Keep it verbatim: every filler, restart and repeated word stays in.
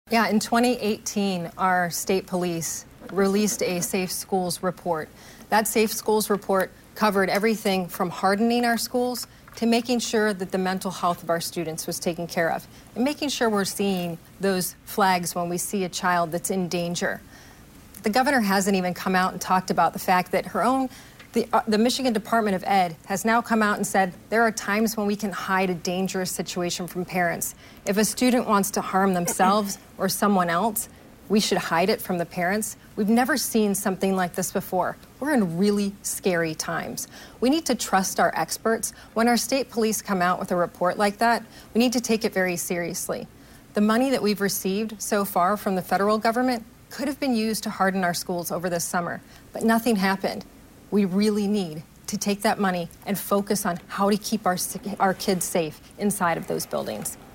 Yeah, in twenty eighteen, our state police released a Safe Schools report. That Safe Schools report covered everything from hardening our schools to making sure that the mental health of our students was taken care of, and making sure we're seeing those flags when we see a child that's in danger. The governor hasn't even come out and talked about the fact that her own, the, uh, the Michigan Department of Ed has now come out and said there are times when we can hide a dangerous situation from parents. If a student wants to harm themselves or someone else, we should hide it from the parents. We've never seen something like this before. We're in really scary times. We need to trust our experts. When our state police come out with a report like that, we need to take it very seriously. The money that we've received so far from the federal government could have been used to harden our schools over this summer, but nothing happened. We really need to take that money and focus on how to keep our, our kids safe inside of those buildings.